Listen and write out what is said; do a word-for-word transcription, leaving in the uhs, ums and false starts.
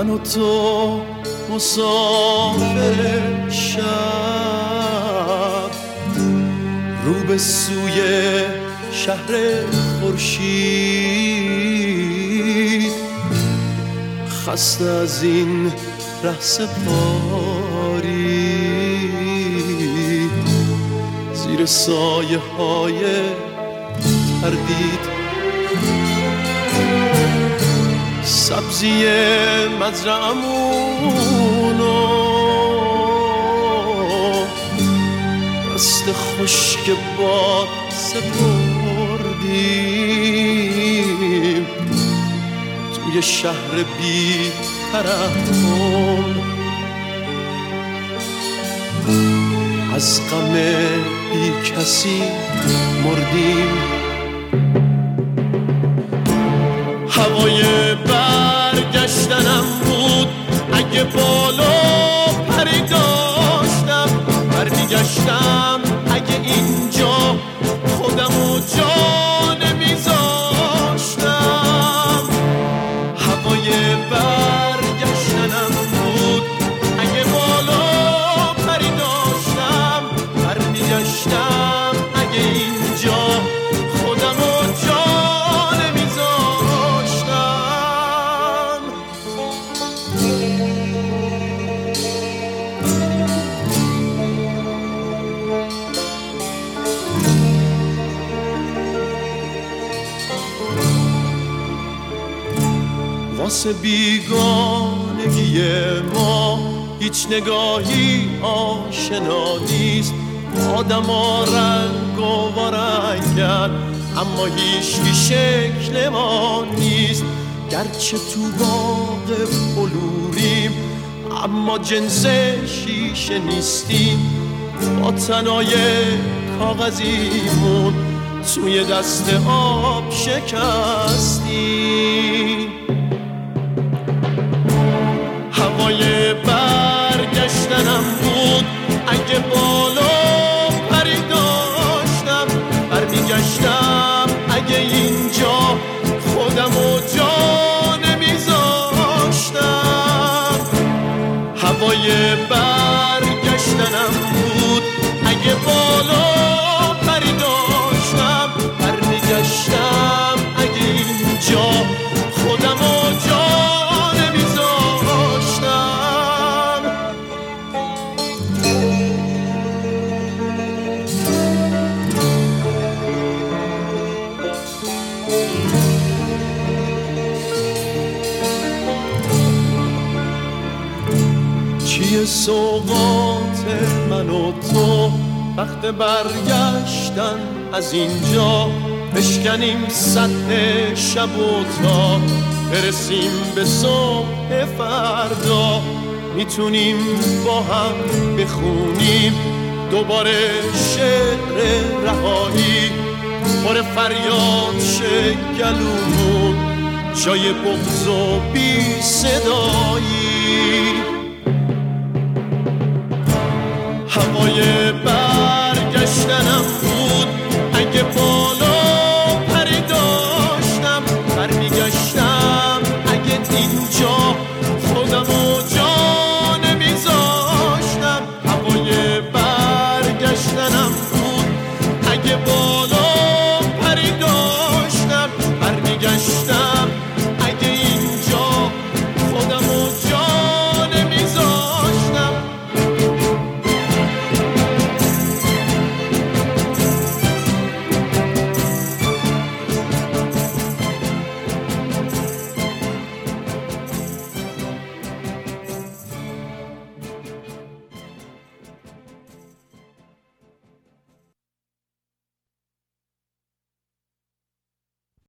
من و تو مسافر شب، رو به سوی شهر خورشید، خسته از این ره سپاری، زیر سایه های تردید، سبزی مزرعمونو دست خشک باد سپردیم، توی شهر بی ترحم از غم بی کسی مردیم. هوای برگشتنم بود اگه بالا پری داشتم، برمیگشتم اگه اینجا خودمو جا نمیذاشتم. هوای برگشتنم بود اگه بالا پری داشتم، برمیگشتم اگه اینجا خودمو جا واسه بیگانگی ما هیچ نگاهی آشنا نیست. آدم ها رنگ و رنگن اما هیچی شکل ما نیست. گرچه تو باغ بلوریم اما جنس شیشه نیستیم. با تنای کاغذیمون توی دست آب شکستیم. هوای برگشتنم بود اگه بالا پری داشتم، برمیگشتم اگه اینجا خودمو جا نمیذاشتم. هوای برگشتنم بود اگه بالا پری داشتم، برمیگشتم اگه اینجا خودمو جا چیه سوقات من و تو وقت برگشتن از اینجا؟ بشکنیم سطح شب و تا برسیم به صبح فردا. میتونیم با هم بخونیم دوباره شعر رهایی، پر فریاد شه گلومون جای بغض و بی صدایی. هوای